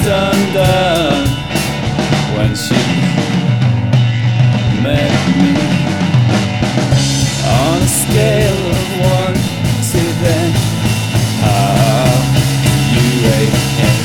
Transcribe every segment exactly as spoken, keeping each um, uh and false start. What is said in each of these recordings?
undone when she met me. On a scale of one to ten, how do you rate him?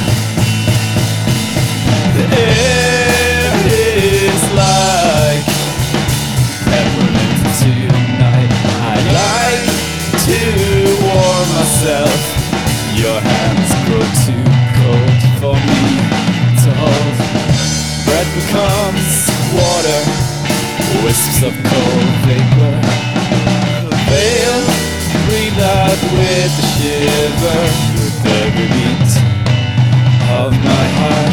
The air is like peppermint tonight. I like to warm myself. Your hands grow too cold for me to hold. Breath becomes water, wisps of cold vapor. Veil, breathe out with a shiver, with every beat of my heart.